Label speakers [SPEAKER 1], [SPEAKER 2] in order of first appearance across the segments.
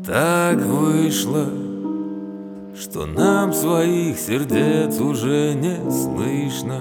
[SPEAKER 1] Так вышло, что нам своих сердец уже не слышно.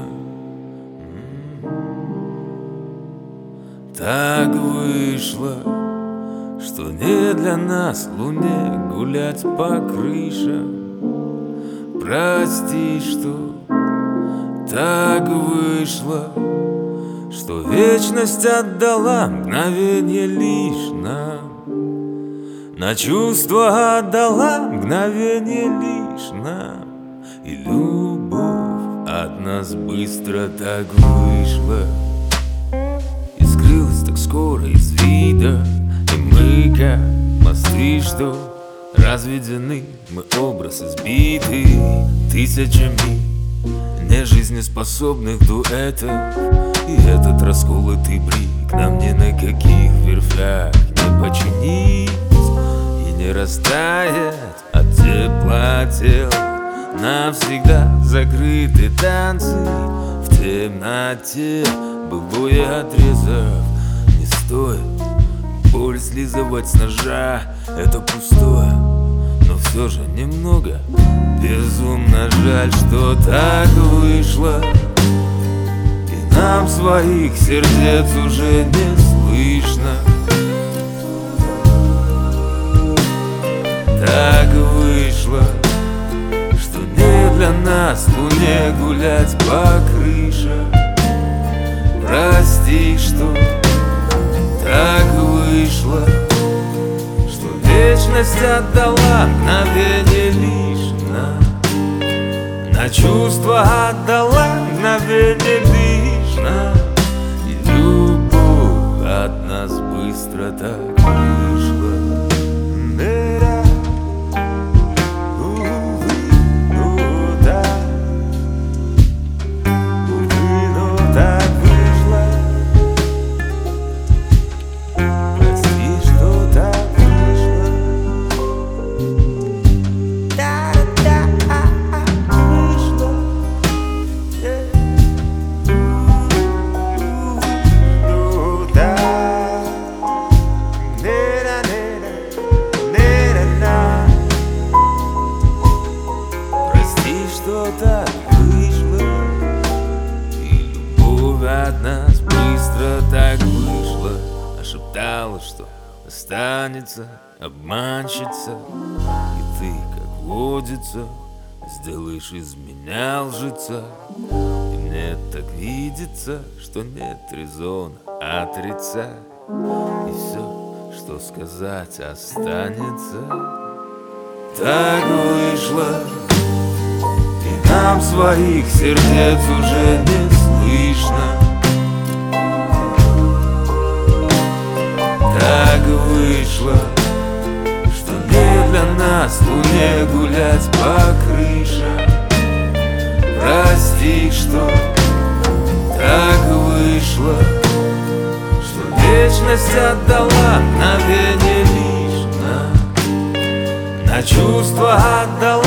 [SPEAKER 1] Так вышло, что не для нас луне гулять по крышам. Прости, что так вышло, что вечность отдала мгновение лишь нам. На чувства отдала мгновение лишь нам. И любовь от нас быстро так вышла и скрылась так скоро из вида. И мы как мосты, что разведены, мы образ избитый тысячами нежизнеспособных дуэтов. И этот расколотый брик нам ни на каких верфях не починить и не растает от тепла тел. Навсегда закрыты танцы в темноте, былое отрезав. Не стоит боль слизывать с ножа, это пустое, но все же немного безумно жаль, что так вышло, и нам своих сердец уже не слышно. Так вышло, что не для нас луне гулять по крышам. Прости, что так вышло, что вечность отдала мгновение лишь нам. На чувства отдала мгновение лишь нам. И любовь от нас быстро так вышла. Что так вышло, и любовь от нас быстро так вышла. Нашептала, что останется обманщица, и ты, как водится, сделаешь из меня лжеца. И мне так видится, что нет резона отрицать, и все, что сказать, останется. Так вышло, и нам своих сердец уже не слышно. Так вышло, что не для нас луне гулять по крышам. Прости, что так вышло, что вечность отдала мгновение лишь нам. На чувства отдала